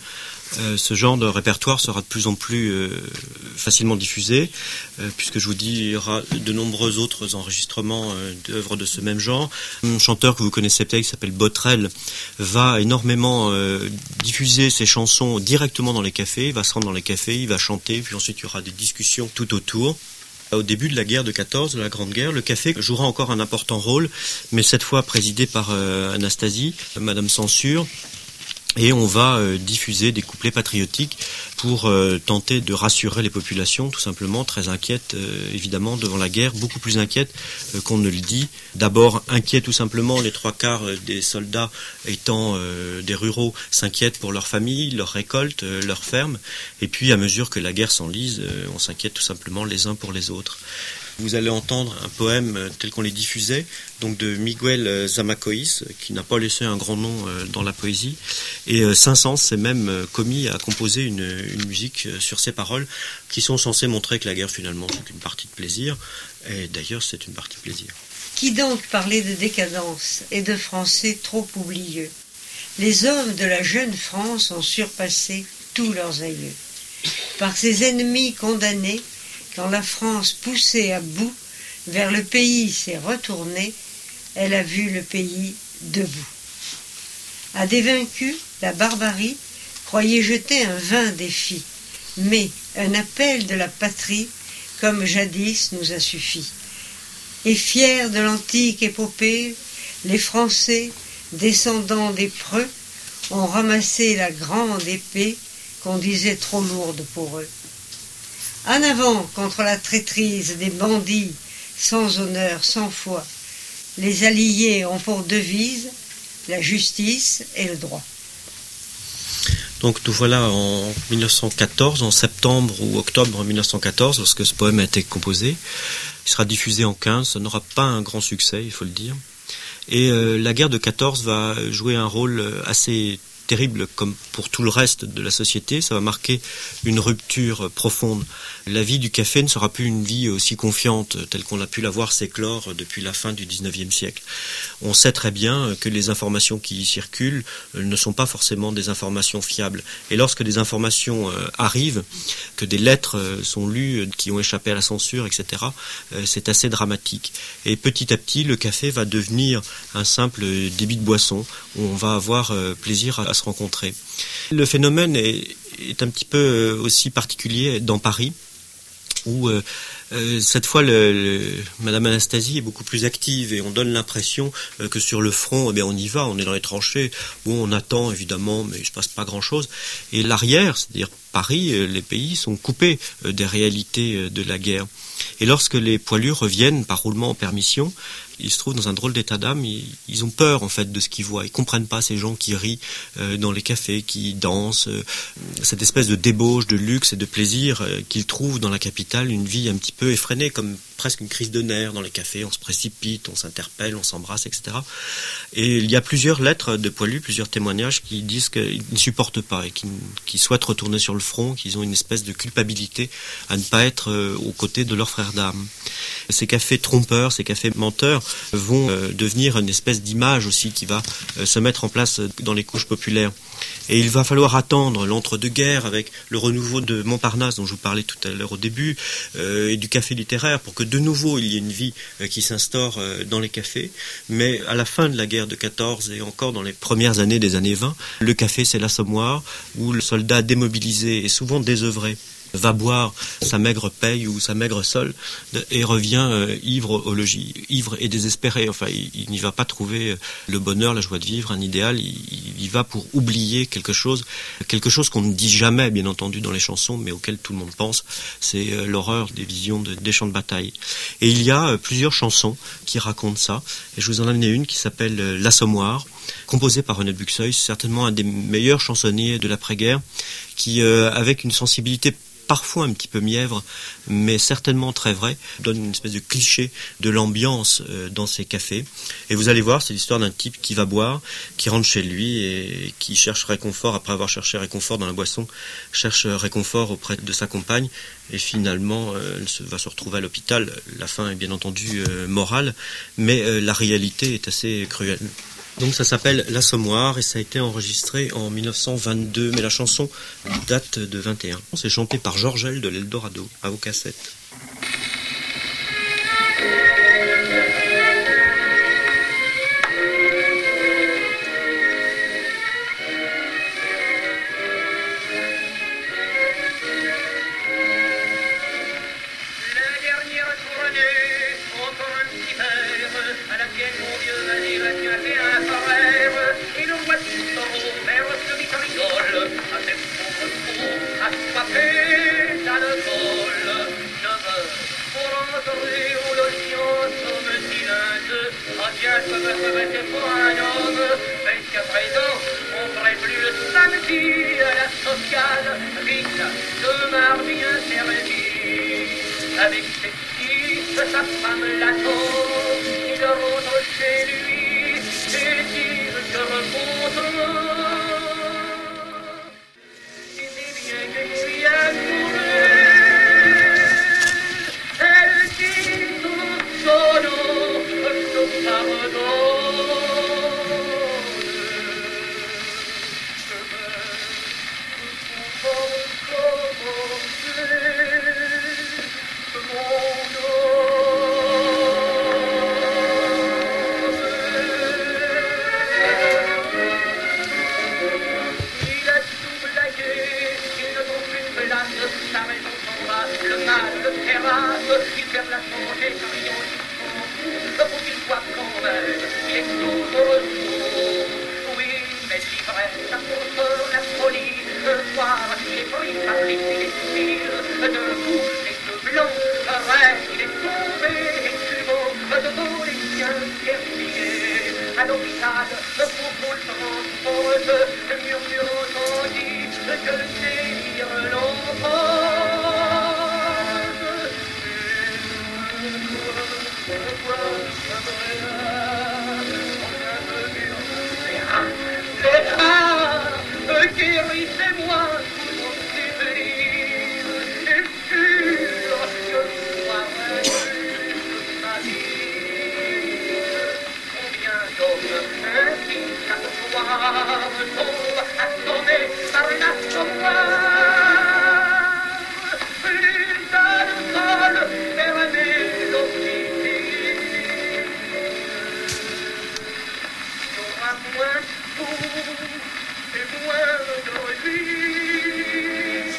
ce genre de répertoire sera de plus en plus facilement diffusé, puisque je vous dis, il y aura de nombreux autres enregistrements d'œuvres de ce même genre. Un chanteur que vous connaissez peut-être, qui s'appelle Botrel, va énormément diffuser ses chansons directement dans les cafés. Il va se rendre dans les cafés, il va chanter, puis ensuite il y aura des discussions tout autour. Au début de la guerre de 14, de la Grande Guerre, le café jouera encore un important rôle, mais cette fois présidé par Anastasie, Madame Censure. Et on va diffuser des couplets patriotiques pour tenter de rassurer les populations, tout simplement, très inquiètes, évidemment, devant la guerre, beaucoup plus inquiètes qu'on ne le dit. D'abord, inquiets tout simplement, les 3/4 des soldats étant des ruraux, s'inquiètent pour leur famille, leur récolte, leur ferme. Et puis, à mesure que la guerre s'enlise, on s'inquiète tout simplement les uns pour les autres. Vous allez entendre un poème tel qu'on les diffusait, donc de Miguel Zamacois, qui n'a pas laissé un grand nom dans la poésie. Et Saint-Saëns s'est même commis à composer une musique sur ces paroles, qui sont censées montrer que la guerre, finalement, c'est qu'une partie de plaisir. Et d'ailleurs, c'est une partie de plaisir. Qui donc parlait de décadence et de Français trop oublieux? Les hommes de la jeune France ont surpassé tous leurs aïeux. Par ses ennemis condamnés, quand la France, poussée à bout, vers le pays s'est retournée, elle a vu le pays debout. À des vaincus, la barbarie croyait jeter un vain défi, mais un appel de la patrie, comme jadis nous a suffi. Et fiers de l'antique épopée, les Français, descendants des preux, ont ramassé la grande épée qu'on disait trop lourde pour eux. En avant contre la traîtrise des bandits, sans honneur, sans foi. Les alliés ont pour devise la justice et le droit. Donc nous voilà en 1914, en septembre ou octobre 1914, lorsque ce poème a été composé. Il sera diffusé en 15, ça n'aura pas un grand succès, il faut le dire. Et la guerre de 14 va jouer un rôle assez terrible comme pour tout le reste de la société. Ça va marquer une rupture profonde. La vie du café ne sera plus une vie aussi confiante telle qu'on a pu la voir s'éclore depuis la fin du 19e siècle. On sait très bien que les informations qui y circulent ne sont pas forcément des informations fiables. Et lorsque des informations arrivent, que des lettres sont lues qui ont échappé à la censure, etc., c'est assez dramatique. Et petit à petit, le café va devenir un simple débit de boisson où on va avoir plaisir à se rencontrer. Le phénomène est un petit peu aussi particulier dans Paris, où cette fois Madame Anastasie est beaucoup plus active et on donne l'impression que sur le front, on y va, on est dans les tranchées, où on attend évidemment, mais il ne se passe pas grand-chose. Et l'arrière, c'est-à-dire Paris, les pays sont coupés des réalités de la guerre. Et lorsque les poilus reviennent par roulement en permission, ils se trouvent dans un drôle d'état d'âme, ils ont peur en fait de ce qu'ils voient, ils comprennent pas ces gens qui rient dans les cafés, qui dansent, cette espèce de débauche, de luxe et de plaisir qu'ils trouvent dans la capitale, une vie un petit peu effrénée, comme presque une crise de nerfs dans les cafés, on se précipite, on s'interpelle, on s'embrasse, etc. Et il y a plusieurs lettres de poilus, plusieurs témoignages qui disent qu'ils ne supportent pas et qu'ils souhaitent retourner sur le front, qu'ils ont une espèce de culpabilité à ne pas être aux côtés de leurs frères d'armes. Ces cafés trompeurs, ces cafés menteurs vont devenir une espèce d'image aussi qui va se mettre en place dans les couches populaires. Et il va falloir attendre l'entre-deux-guerres avec le renouveau de Montparnasse dont je vous parlais tout à l'heure au début et du café littéraire pour que de nouveau il y ait une vie qui s'instaure dans les cafés. Mais à la fin de la guerre de 14 et encore dans les premières années des années 20, le café c'est l'assommoir où le soldat démobilisé et souvent désœuvré va boire sa maigre paye ou sa maigre solde et revient ivre au logis, ivre et désespéré. Enfin, il n'y va pas trouver le bonheur, la joie de vivre, un idéal. Il y va pour oublier quelque chose qu'on ne dit jamais, bien entendu, dans les chansons, mais auquel tout le monde pense. C'est l'horreur des visions des champs de bataille. Et il y a plusieurs chansons qui racontent ça. Et je vous en ai amené une qui s'appelle L'Assommoir, composée par René Buxeuil, certainement un des meilleurs chansonniers de l'après-guerre, qui, avec une sensibilité parfois un petit peu mièvre, mais certainement très vrai, donne une espèce de cliché de l'ambiance dans ces cafés. Et vous allez voir, c'est l'histoire d'un type qui va boire, qui rentre chez lui et qui cherche réconfort, après avoir cherché réconfort dans la boisson, cherche réconfort auprès de sa compagne, et finalement va se retrouver à l'hôpital. La fin est bien entendu morale, mais la réalité est assez cruelle. Donc ça s'appelle L'Assommoir et ça a été enregistré en 1922, mais la chanson date de 21. C'est chanté par Georgel de l'Eldorado, à vos cassettes. Avec ses fils, sa femme l'attend, il rentre chez lui et dit je remonte. Il dit bien que je suis amoureux, elle dit son nom, son pardon. Il perd la santé car il faut qu'il soit quand même, il est toujours sourd. Oui, mais l'ivresse, la fausseur, la folie, le soir, il est pris par les cils, debout, les yeux blancs, rêve, il est tombé, écrivant, devant les siens guerriers. À l'hôpital, le contrôle transporte, murmurant tandis que le délire l'emporte. Guérissez-moi de mon souvenir, et jure que je sois ma vie. Combien d'hommes ainsi chaque soir tombent assommés par l'Assommoir. Les ânes folles vers mes officines. Il y aura moins de et moins de ruines.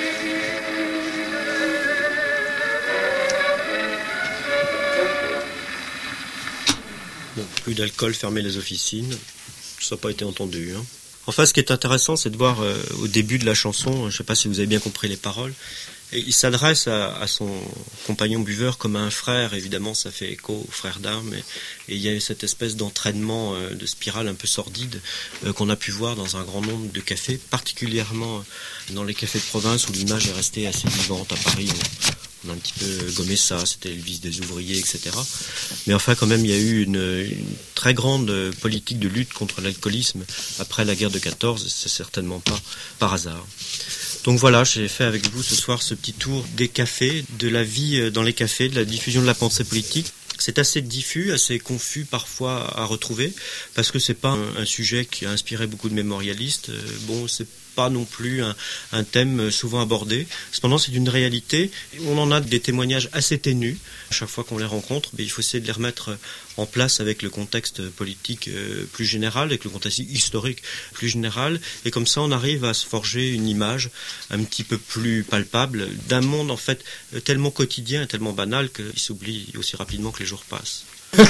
Bon, plus d'alcool, fermer les officines, ça n'a pas été entendu. Enfin, ce qui est intéressant, c'est de voir au début de la chanson, je ne sais pas si vous avez bien compris les paroles, et il s'adresse à son compagnon buveur comme à un frère. Évidemment, ça fait écho au frère d'armes. Et il y a cette espèce d'entraînement, de spirale un peu sordide qu'on a pu voir dans un grand nombre de cafés, particulièrement dans les cafés de province où l'image est restée assez vivante. À Paris, on a un petit peu gommé ça, c'était le vice des ouvriers, etc. Mais enfin, quand même, il y a eu une très grande politique de lutte contre l'alcoolisme après la guerre de 14, et c'est certainement pas par hasard. Donc voilà, j'ai fait avec vous ce soir ce petit tour des cafés, de la vie dans les cafés, de la diffusion de la pensée politique. C'est assez diffus, assez confus parfois à retrouver, parce que c'est pas un sujet qui a inspiré beaucoup de mémorialistes. Bon, c'est pas non plus un thème souvent abordé. Cependant, c'est une réalité. On en a des témoignages assez ténus. À chaque fois qu'on les rencontre, il faut essayer de les remettre en place avec le contexte politique plus général, avec le contexte historique plus général. Et comme ça, on arrive à se forger une image un petit peu plus palpable d'un monde, en fait, tellement quotidien et tellement banal qu'il s'oublie aussi rapidement que les jours passent.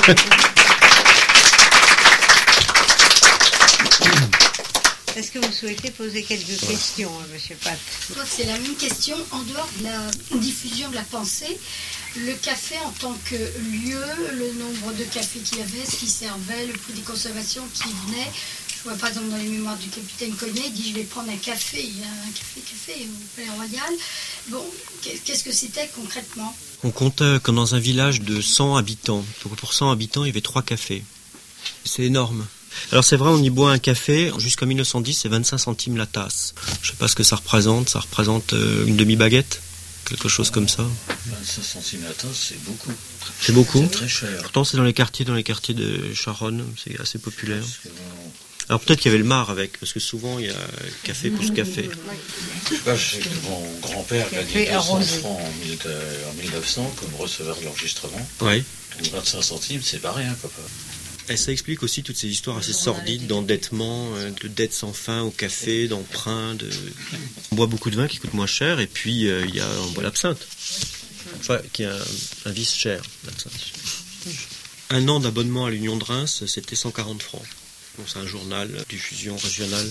Est-ce que vous souhaitez poser quelques questions à M. Pat? C'est la même question. En dehors de la diffusion de la pensée, le café en tant que lieu, le nombre de cafés qu'il y avait, ce qui servait, le prix des consommations qui venait. Je vois par exemple dans les mémoires du capitaine Cognet, il dit je vais prendre un café. Il y a un café au Palais Royal. Bon, qu'est-ce que c'était concrètement? On comptait comme dans un village de 100 habitants. Donc pour 100 habitants, il y avait 3 cafés. C'est énorme. Alors c'est vrai, on y boit un café, jusqu'en 1910, c'est 25 centimes la tasse. Je ne sais pas ce que ça représente une demi-baguette, quelque chose comme ça. 25 centimes la tasse, c'est beaucoup. C'est beaucoup. C'est très cher. Pourtant c'est dans les quartiers de Charonne, c'est assez populaire. Alors peut-être qu'il y avait le mar avec, parce que souvent il y a café plus café. Je sais pas, je sais que mon grand-père gagnait 200 francs en 1900 comme receveur de l'enregistrement. Oui. Donc 25 centimes, c'est pas rien, papa. Et ça explique aussi toutes ces histoires assez sordides d'endettement, de dettes sans fin au café, d'emprunts. On boit beaucoup de vin qui coûte moins cher, et puis on boit l'absinthe, qui est un vice cher, l'absinthe. Un an d'abonnement à l'Union de Reims, c'était 140 francs. Donc c'est un journal, diffusion régionale.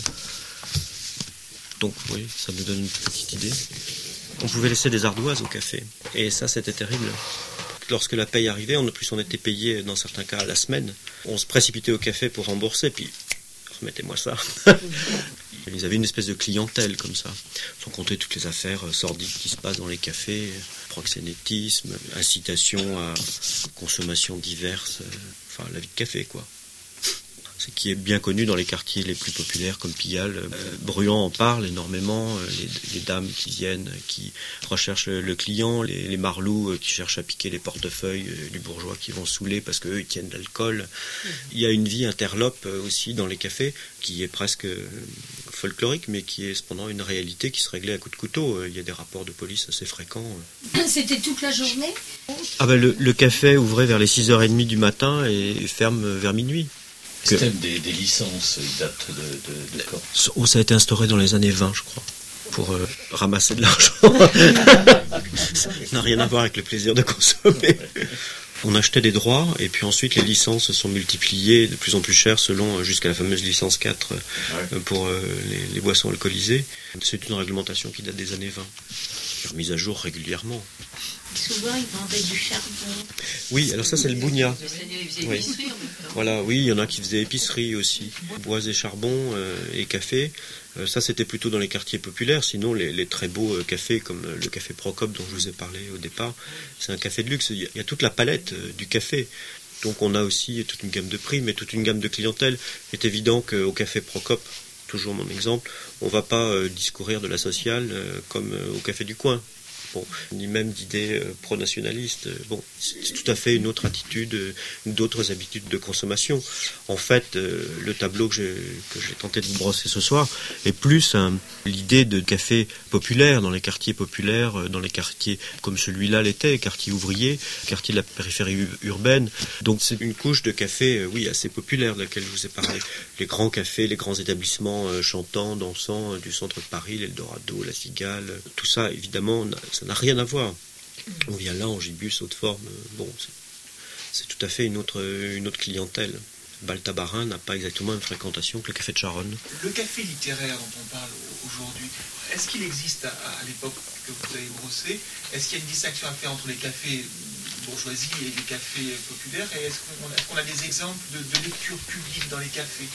Donc oui, ça nous donne une petite idée. On pouvait laisser des ardoises au café, et ça c'était terrible. Lorsque la paye arrivait, en plus on était payé dans certains cas à la semaine, on se précipitait au café pour rembourser, puis remettez-moi ça. Ils avaient une espèce de clientèle comme ça, sans compter toutes les affaires sordides qui se passent dans les cafés, proxénétisme, incitation à consommation diverses, la vie de café quoi. Ce qui est bien connu dans les quartiers les plus populaires comme Pigalle. Bruand en parle énormément, les dames qui viennent, qui recherchent le client, les marlous qui cherchent à piquer les portefeuilles du bourgeois qui vont saouler parce qu'eux ils tiennent de l'alcool. Il y a une vie interlope aussi dans les cafés qui est presque folklorique mais qui est cependant une réalité qui se réglait à coups de couteau. Il y a des rapports de police assez fréquents. C'était toute la journée? Le café ouvrait vers les 6h30 du matin et ferme vers minuit. Le système des licences, il date de quand? Ça a été instauré dans les années 20, je crois, pour ramasser de l'argent. Ça n'a rien à voir avec le plaisir de consommer. On achetait des droits, et puis ensuite les licences se sont multipliées de plus en plus chères, jusqu'à la fameuse licence 4 pour les boissons alcoolisées. C'est une réglementation qui date des années 20, mise à jour régulièrement. Souvent, ils vendaient du charbon. Oui, alors ça, c'est le bougna. Oui. Voilà, oui, il y en a qui faisaient épicerie aussi. Bois et charbon et café. Ça, c'était plutôt dans les quartiers populaires. Sinon, les très beaux cafés, comme le café Procope dont je vous ai parlé au départ, c'est un café de luxe. Il y a toute la palette du café. Donc, on a aussi toute une gamme de prix, mais toute une gamme de clientèle. Il est évident qu'au café Procope, toujours mon exemple, on ne va pas discourir de la sociale comme au café du coin. Bon, ni même d'idées pro-nationalistes. Bon, c'est tout à fait une autre attitude, d'autres habitudes de consommation. En fait, le tableau que j'ai tenté de vous brosser ce soir est plus l'idée de café populaire dans les quartiers populaires, dans les quartiers comme celui-là l'était, quartier ouvrier, quartier de la périphérie urbaine. Donc c'est une couche de café, assez populaire de laquelle je vous ai parlé. Les grands cafés, les grands établissements chantants, dansants du centre de Paris, l'Eldorado, la Cigale, tout ça évidemment ça n'a rien à voir. On vient là en gibus, haute forme. C'est tout à fait une autre clientèle. Baltabarin n'a pas exactement une fréquentation que le café de Charonne. Le café littéraire dont on parle aujourd'hui, est-ce qu'il existe à l'époque que vous avez brossé? Est-ce qu'il y a une distinction à faire entre les cafés bourgeoisie et les cafés populaires? Et est-ce qu'on a des exemples de lecture publique dans les cafés?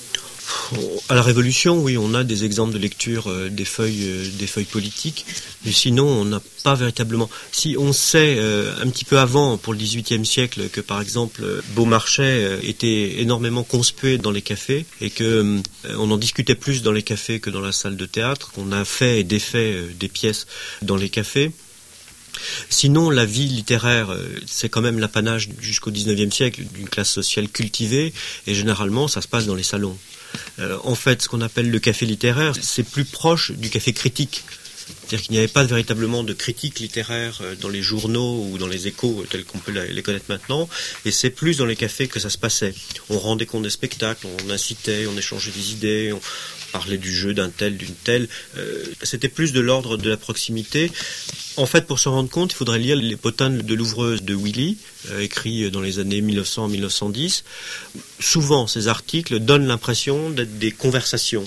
À la Révolution, oui, on a des exemples de lecture des feuilles politiques, mais sinon on n'a pas véritablement. Si on sait un petit peu avant, pour le XVIIIe siècle, que par exemple Beaumarchais était énormément conspué dans les cafés et que on en discutait plus dans les cafés que dans la salle de théâtre, qu'on a fait et défait des pièces dans les cafés. Sinon, la vie littéraire, c'est quand même l'apanage jusqu'au XIXe siècle d'une classe sociale cultivée, et généralement, ça se passe dans les salons. En fait, ce qu'on appelle le café littéraire, c'est plus proche du café critique. C'est-à-dire qu'il n'y avait pas véritablement de critique littéraire dans les journaux ou dans les échos tels qu'on peut les connaître maintenant, et c'est plus dans les cafés que ça se passait. On rendait compte des spectacles, on incitait, on échangeait des idées, on parlait du jeu d'un tel, d'une telle. C'était plus de l'ordre de la proximité. En fait, pour se rendre compte, il faudrait lire les potins de l'ouvreuse de Willy, écrits dans les années 1900-1910. Souvent, ces articles donnent l'impression d'être des conversations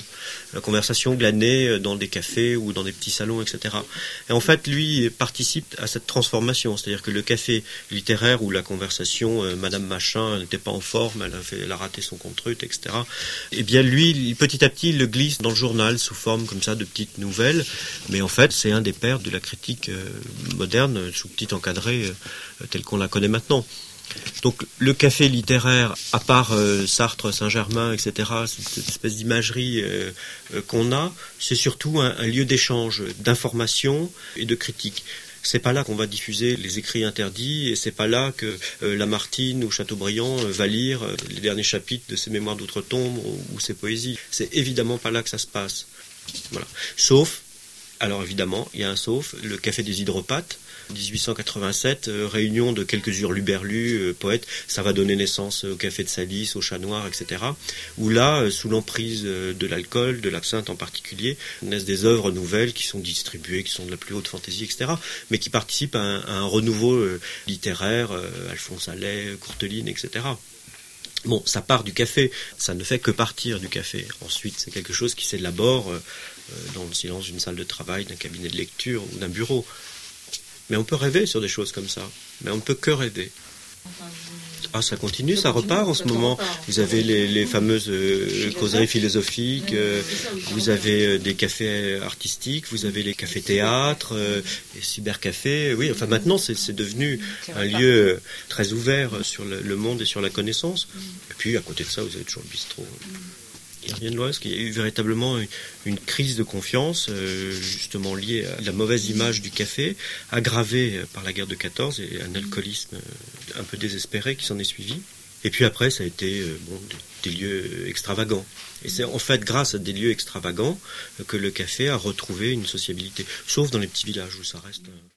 glanées dans des cafés ou dans des petits salons, etc. Et en fait, lui participe à cette transformation, c'est-à-dire que le café littéraire où la conversation, Madame Machin n'était pas en forme, elle a raté son contre-ut, etc. Eh bien, lui, petit à petit, il le glisse dans le journal sous forme comme ça de petites nouvelles. Mais en fait, c'est un des pères de la critique moderne, sous petit encadré, telle qu'on la connaît maintenant. Donc le café littéraire, à part Sartre, Saint-Germain, etc., cette espèce d'imagerie qu'on a, c'est surtout un lieu d'échange, d'information et de critique. C'est pas là qu'on va diffuser les écrits interdits, et c'est pas là que Lamartine ou Chateaubriand va lire les derniers chapitres de ses mémoires d'outre-tombe ou ses poésies. C'est évidemment pas là que ça se passe. Voilà. Sauf, alors évidemment, il y a un sauf, le café des hydropathes, 1887, réunion de quelques hurluberlus, poètes, ça va donner naissance au café de Salis, au Chat Noir, etc. Où là, sous l'emprise de l'alcool, de l'absinthe en particulier, naissent des œuvres nouvelles qui sont distribuées, qui sont de la plus haute fantaisie, etc. Mais qui participent à un renouveau littéraire, Alphonse Allais, Courteline, etc. Bon, ça part du café, ça ne fait que partir du café. Ensuite, c'est quelque chose qui s'élabore dans le silence d'une salle de travail, d'un cabinet de lecture ou d'un bureau. Mais on peut rêver sur des choses comme ça. Mais on ne peut que rêver. Ah, ça continue, ça repart en ce moment. Vous avez les fameuses causeries philosophiques, vous avez des cafés artistiques, vous avez les cafés théâtres, les cybercafés. Oui, enfin maintenant c'est devenu un lieu très ouvert sur le monde et sur la connaissance. Et puis à côté de ça, vous avez toujours le bistrot. Il revient de loin parce qu'il y a eu véritablement une crise de confiance, justement liée à la mauvaise image du café, aggravée par la guerre de 14 et un alcoolisme un peu désespéré qui s'en est suivi. Et puis après, ça a été des lieux extravagants. Et c'est en fait grâce à des lieux extravagants que le café a retrouvé une sociabilité, sauf dans les petits villages où ça reste...